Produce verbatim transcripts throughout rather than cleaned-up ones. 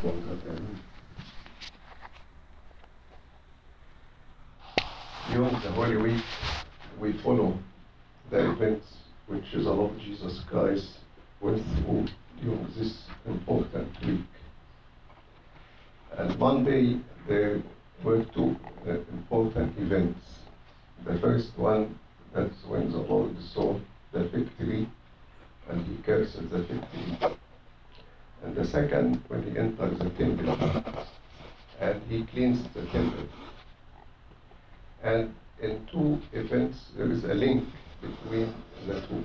longer than during the Holy Week, we follow the events which the Lord Jesus Christ went through during this important week. And one day there were two uh, important events. The first one, that's when the Lord saw the fig tree and he cursed the fig tree. And the second, when he entered the temple and he cleansed the temple. And in two events, there is a link between the two.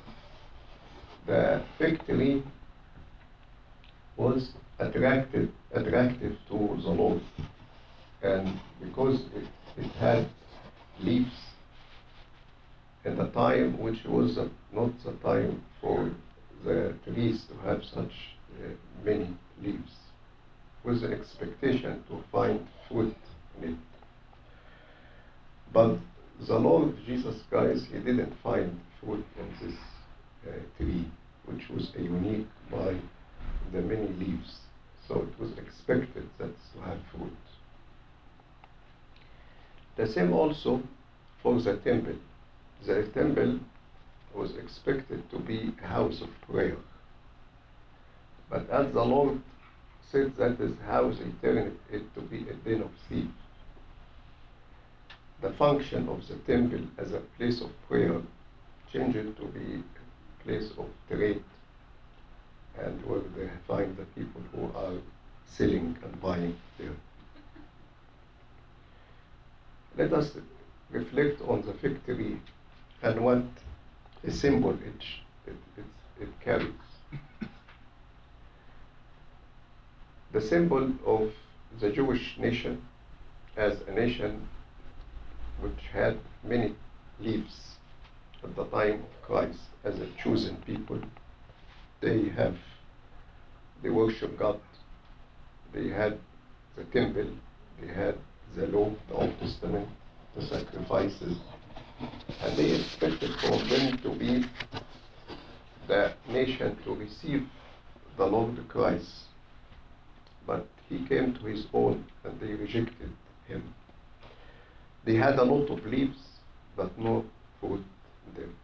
The fig tree was attracted, attractive to the Lord. And because it, it had leaves at a time which was uh, not the time for the trees to have such uh, many leaves, with the expectation to find fruit in it. But the Lord Jesus Christ, he didn't find fruit in this uh, tree, which was a unique by the many leaves. So it was expected that to have fruit. The same also for the temple. The temple was expected to be a house of prayer. But as the Lord said that his house, he turned it to be a den of thieves. The function of the temple as a place of prayer changed it to be a place of trade, and where they find the people who are selling and buying there. Let us reflect on the fig tree and what a symbol it, it, it, it carries. The symbol of the Jewish nation as a nation which had many leaves at the time of Christ as a chosen people. They have, they worship God. They had the temple, they had the law, the Old Testament, the sacrifices, and they expected from them to be the nation to receive the Lord Christ. But he came to his own and they rejected him. They had a lot of leaves, but no fruit in them.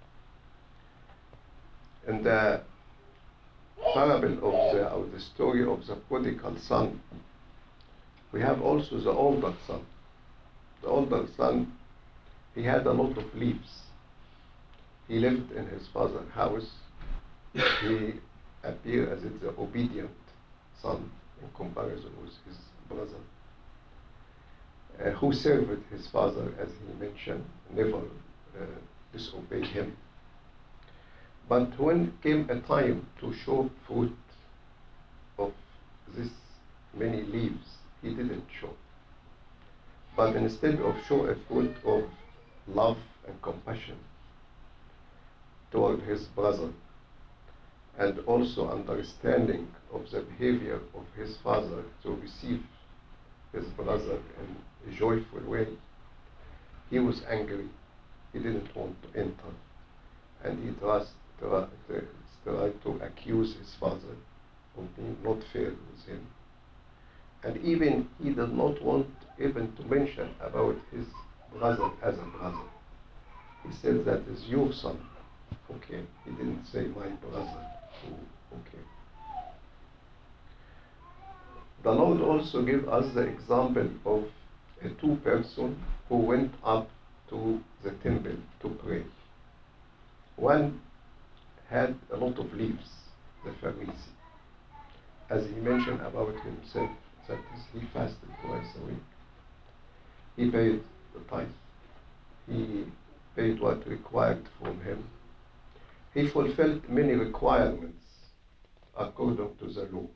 In the parable of the, of the story of the prodigal son, we have also the older son. The older son, he had a lot of leaves. He lived in his father's house. He appeared as the obedient son in comparison with his brother, uh, who served his father, as he mentioned, never uh, disobeyed him. But when came a time to show fruit of this many leaves, he didn't show. But instead of show a fruit of love and compassion toward his brother, and also understanding of the behavior of his father to receive his brother in a joyful way, he was angry. He didn't want to enter. And he tried, tried, tried to accuse his father of being not fair with him. And even he did not want even to mention about his brother as a brother. He said, that is your son. Okay. He didn't say my brother. Okay. The Lord also gave us the example of a two person who went up to the temple to pray. One had a lot of leaves, the Pharisee. As he mentioned about himself, that is, he fasted twice a week. He paid the tithe. He paid what required from him. He fulfilled many requirements according to the law.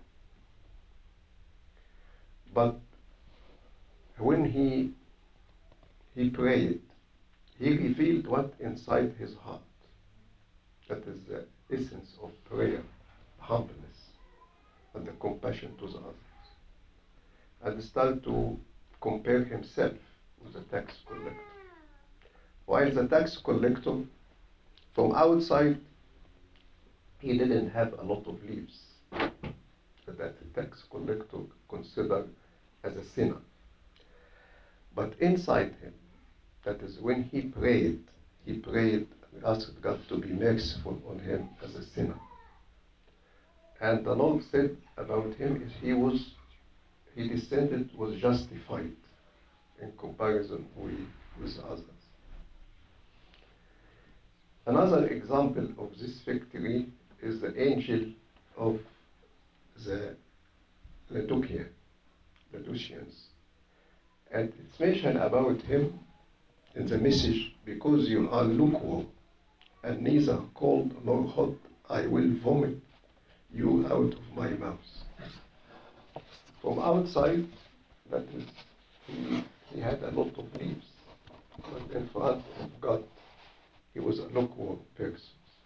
But when he he prayed, he revealed what inside his heart. That is the essence of prayer, humbleness, and the compassion to the others. And started to compare himself with the tax collector. While the tax collector, from outside, he didn't have a lot of leaves. The that the tax collector considered as a sinner. But inside him, that is when he prayed, he prayed and asked God to be merciful on him as a sinner. And the Lord said about him is he was, he descended was justified in comparison with, with others. Another example of this victory is the angel of the Laodiceans, Laodiceans. And it's mentioned about him in the message, because you are lukewarm and neither cold nor hot, I will vomit you out of my mouth. From outside, that is, he, he had a lot of leaves, but in front of God, he was a lukewarm person.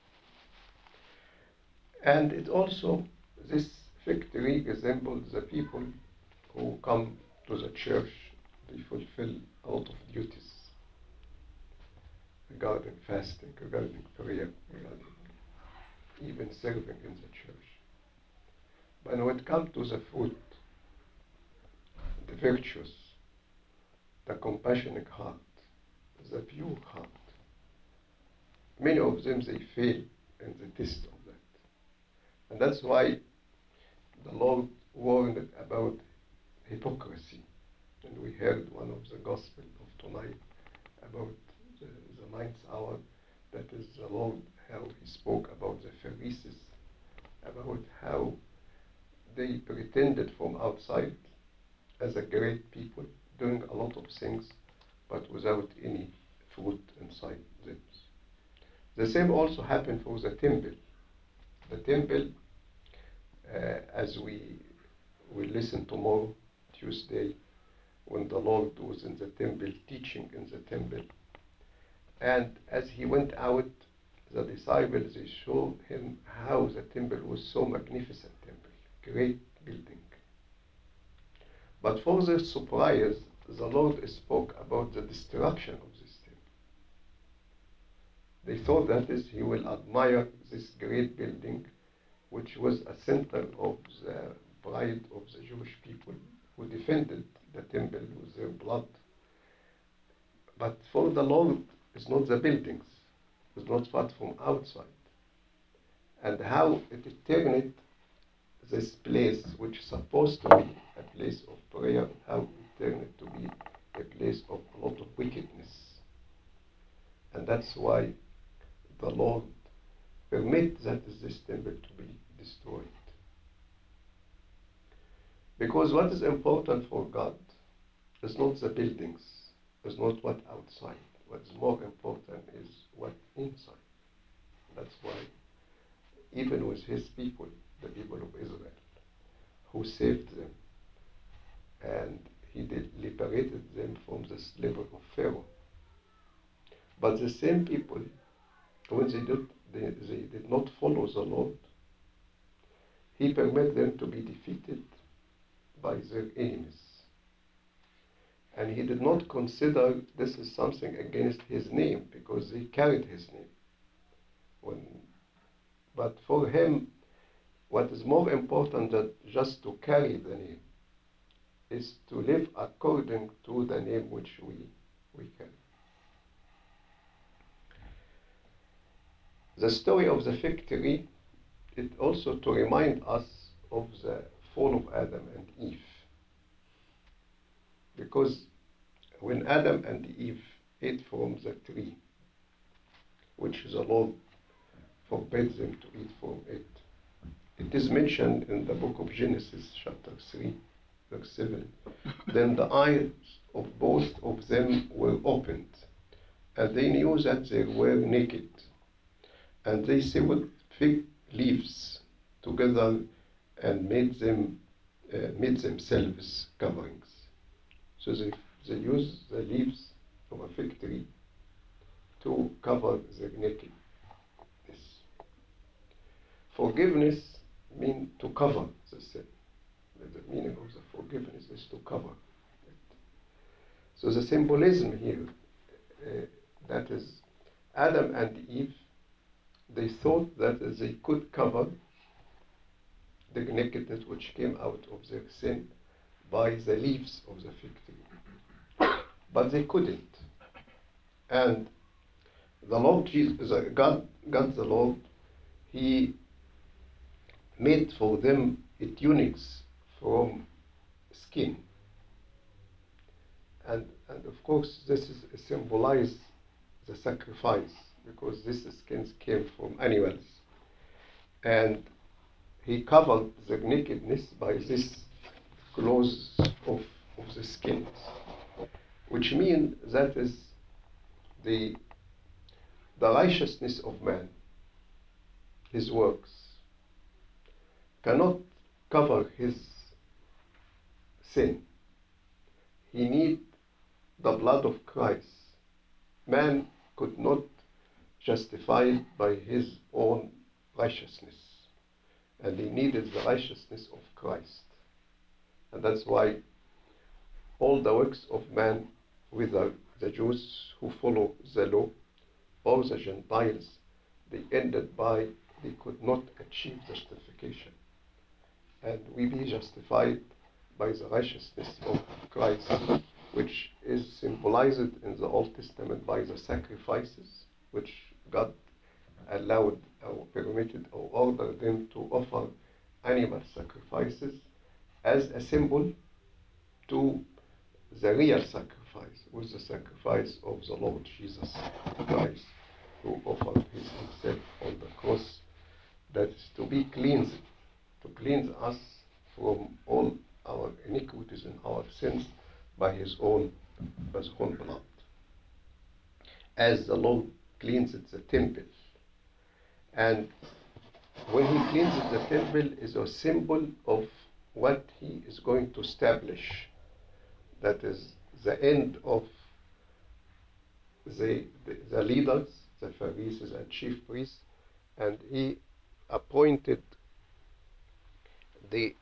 And it also, this victory resembles the people who come to the church. They fulfill a lot of duties regarding fasting, regarding prayer, regarding even serving in the church. But when it comes to the fruit, the virtues, the compassionate heart, the pure heart, many of them, they fail in the test of that. And that's why the Lord warned about hypocrisy. And we heard one of the gospel of tonight about the, the ninth hour, that is the Lord, how he spoke about the Pharisees, about how they pretended from outside as a great people, doing a lot of things, but without any fruit inside them. The same also happened for the temple. The temple, uh, as we will listen tomorrow, Tuesday, when the Lord was in the temple, teaching in the temple. And as he went out, the disciples, they showed him how the temple was so magnificent temple, great building. But for their surprise, the Lord spoke about the destruction of this temple. They thought that is, he will admire this great building, which was a center of the pride of the Jewish people who defended the temple with their blood. But for the Lord, it's not the buildings, it's not what from outside. And how it turned this place, which is supposed to be a place of prayer, how it turned to be a place of a lot of wickedness. And that's why the Lord permit that this temple to be destroyed. Because what is important for God is not the buildings, is not what outside. What is more important is what inside. That's why even with his people, the people of Israel, who saved them, and he did liberated them from the slavery of Pharaoh. But the same people, when they did, they, they did not follow the Lord, he permitted them to be defeated by their enemies. And he did not consider this is something against his name, because they carried his name. When, but for him, what is more important than just to carry the name is to live according to the name which we, we carry. The story of the fig tree, it also to remind us of the fall of Adam and Eve. Because when Adam and Eve ate from the tree, which the Lord forbade them to eat from it, it is mentioned in the book of Genesis, chapter three, verse seven. Then the eyes of both of them were opened, and they knew that they were naked. And they sewed fig leaves together and made them uh, made themselves coverings. So they, they used the leaves of a fig tree to cover their nakedness. Forgiveness means to cover the sin. The meaning of the forgiveness is to cover it. So the symbolism here, uh, that is, Adam and Eve, they thought that they could cover the nakedness which came out of their sin by the leaves of the fig tree. But they couldn't. And the Lord Jesus, God, God the Lord, He made for them tunics from skin. And, and of course, this is symbolize the sacrifice, because these skins came from animals. And He covered the nakedness by this clothes of, of the skins, which means that is the, the righteousness of man, his works, cannot cover his sin. He needs the blood of Christ. Man could not justify by his own righteousness, and he needed the righteousness of Christ. And that's why all the works of man, whether the Jews who follow the law or the Gentiles, they ended by they could not achieve justification. And we be justified by the righteousness of Christ, which is symbolized in the Old Testament by the sacrifices which God allowed or permitted or ordered them to offer animal sacrifices as a symbol to the real sacrifice, was the sacrifice of the Lord Jesus Christ, who offered his himself on the cross, that is to be cleansed, to cleanse us from all our iniquities and our sins by his own, by his own blood. As the Lord cleansed the temple. And when he cleanses the temple is a symbol of what he is going to establish. That is the end of the, the, the leaders, the Pharisees and chief priests, and he appointed the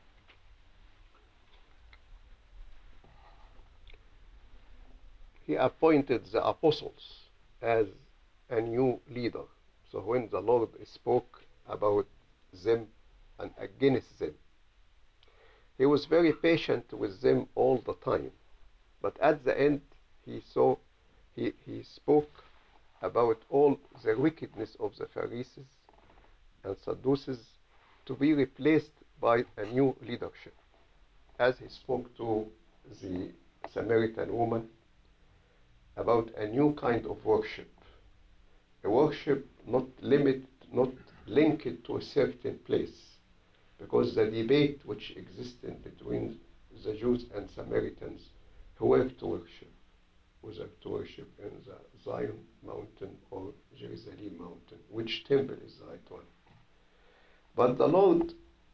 he appointed the apostles as a new leader. So when the Lord spoke about them and against them, he was very patient with them all the time. But at the end, he saw, he, he spoke about all the wickedness of the Pharisees and Sadducees to be replaced by a new leadership. As he spoke to the Samaritan woman about a new kind of worship, a worship not limited, not linked to a certain place, because the debate which existed between the Jews and Samaritans who were to worship, whether to worship in the Zion mountain or Jerusalem mountain, which temple is the right one. But the Lord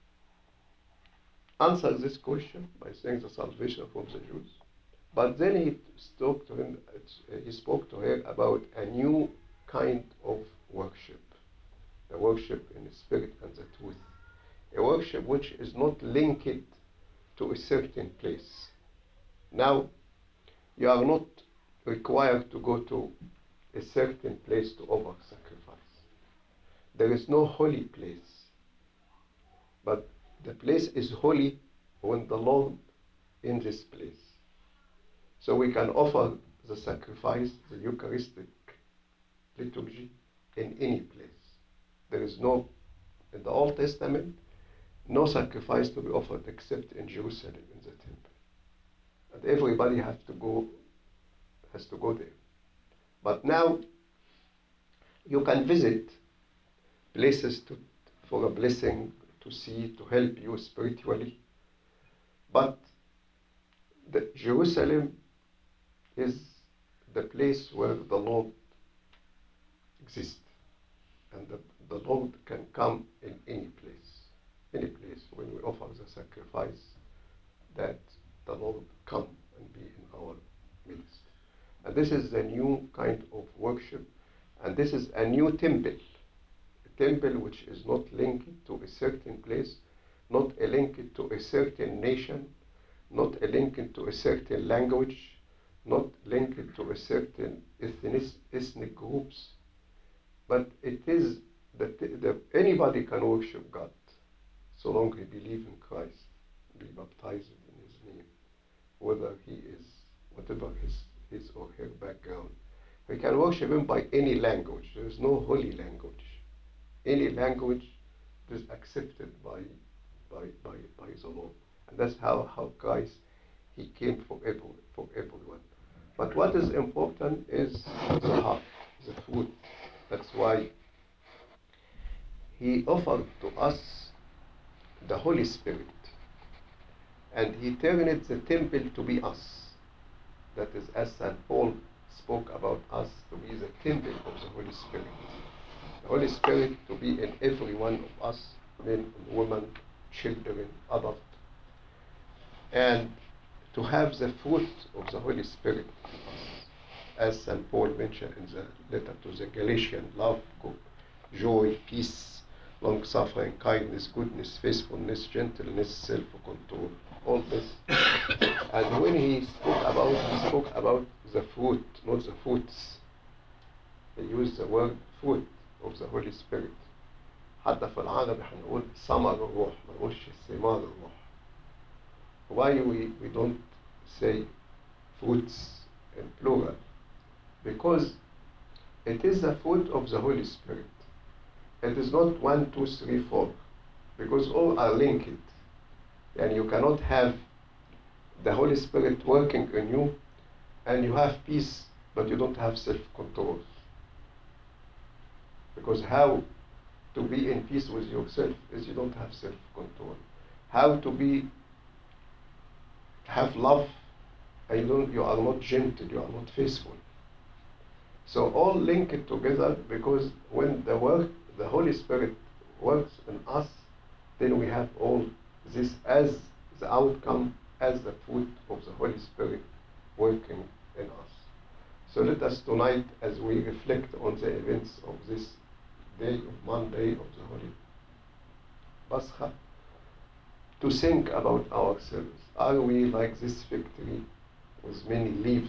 answered this question by saying the salvation from the Jews. But then he spoke to him, he spoke to her about a new kind of worship, a worship in the spirit and the truth, a worship which is not linked to a certain place. Now, you are not required to go to a certain place to offer sacrifice. There is no holy place, but the place is holy when the Lord in this place. So we can offer the sacrifice, the Eucharistic liturgy, in any place. There is no, in the Old Testament, no sacrifice to be offered except in Jerusalem in the temple. And everybody has to go, has to go there. But now you can visit places to, for a blessing, to see, to help you spiritually. But the Jerusalem is the place where the Lord exists. And the, the Lord can come in any place. Any place when we offer the sacrifice, that the Lord come and be in our midst. And this is a new kind of worship. And this is a new temple. A temple which is not linked to a certain place, not a linked to a certain nation, not a linked to a certain language, not linked to a certain ethnic, ethnic groups, but it is that the, anybody can worship God so long he believe in Christ, be baptized in his name, whether he is, whatever his, his or her background. We can worship him by any language. There is no holy language. Any language is accepted by, by, by, by the Lord. And that's how, how Christ, he came for, every, for everyone. But what is important is the heart, the food. That's why he offered to us the Holy Spirit. And he turned the temple to be us. That is, as Saint Paul spoke about us, to be the temple of the Holy Spirit. The Holy Spirit to be in every one of us, men and women, children, adults. And to have the fruit of the Holy Spirit in us. As Saint Paul mentioned in the letter to the Galatians, love, joy, peace, long-suffering, kindness, goodness, faithfulness, gentleness, self-control, all this. And when he spoke about, he spoke about the fruit, not the fruits. He used the word fruit of the Holy Spirit. حتى في العربي هنقول ثمر الروح، ما نقولش ثمار الروح. Why we, we don't say fruits in plural? Because it is the fruit of the Holy Spirit. It is not one, two, three, four, because all are linked. And you cannot have the Holy Spirit working in you and you have peace, but you don't have self-control. Because how to be in peace with yourself is you don't have self-control. How to be have love and you, don't, you are not gentle, you are not faithful. So all linked together, because when the work, the Holy Spirit works in us, then we have all this as the outcome, as the fruit of the Holy Spirit working in us. So let us tonight, as we reflect on the events of this day of Monday of the Holy Pascha, to think about ourselves. Are we like this fig tree with many leaves,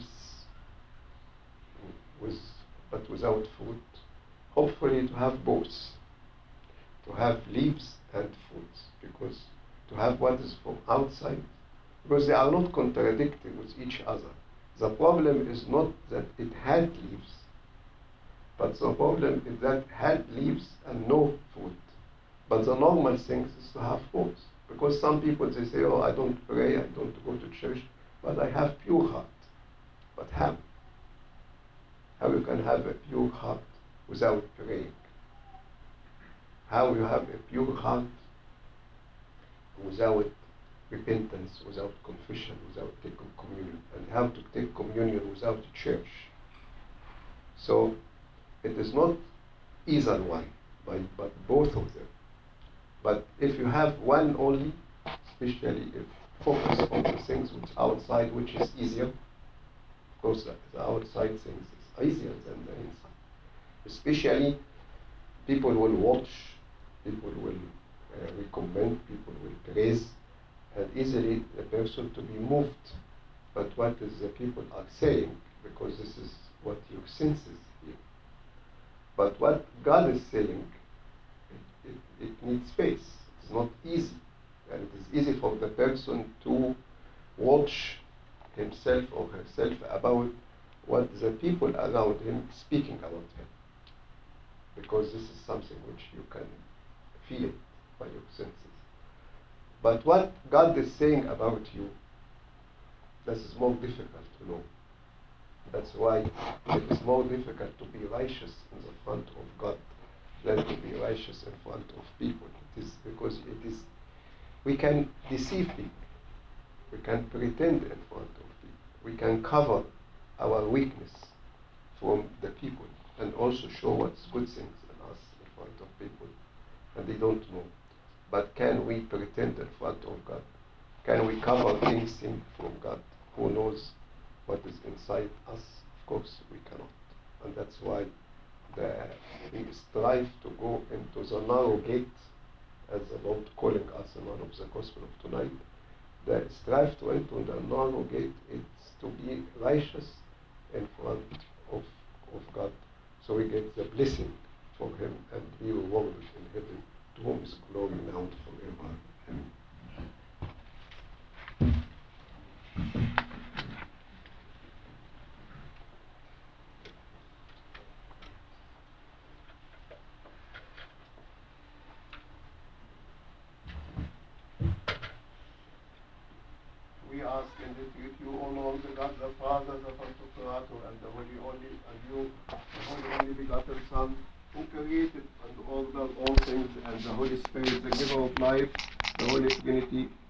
with, but without fruit? Hopefully to have both, to have leaves and fruits, because to have what is from outside, because they are not contradicting with each other. The problem is not that it had leaves, but the problem is that it had leaves and no fruit. But the normal thing is to have fruits. Because some people, they say, oh, I don't pray, I don't go to church, but I have pure heart. But how? How you can have a pure heart without praying? How you have a pure heart without repentance, without confession, without taking communion? And how to take communion without a church? So it is not either one, but, but both of them. But if you have one only, especially if focus on the things which outside, which is easier, of course the, the outside things is easier than the inside. Especially people will watch, people will uh, recommend, people will praise, and easily the person to be moved. But what is the people are saying, because this is what your senses hear. But what God is saying, it, it, it needs space. It's not easy. And it is easy for the person to watch himself or herself about what the people around him speaking about him. Because this is something which you can feel by your senses. But what God is saying about you, this is more difficult to know. That's why it is more difficult to be righteous in the front of God than to be righteous in front of people. It is because it is, we can deceive people. We can pretend in front of people. We can cover our weakness from the people and also show what's good things in us in front of people, and they don't know. But can we pretend in front of God? Can we cover anything from God who knows what is inside us? Of course we cannot. And that's why the, we strive to go into the narrow gate, as the Lord calling us in one of the Gospel of tonight. The strive to enter the narrow gate is to be righteous in front of, of God, so we get the blessing from Him and be rewarded in heaven, to whom is glory now and forever. him. We ask and entreat you, O Lord, the God, the Father, the Pantocrator, and the Holy Only, and you, the Holy Only Begotten Son, who created and ordered all things, and the Holy Spirit, the giver of life, the Holy Trinity,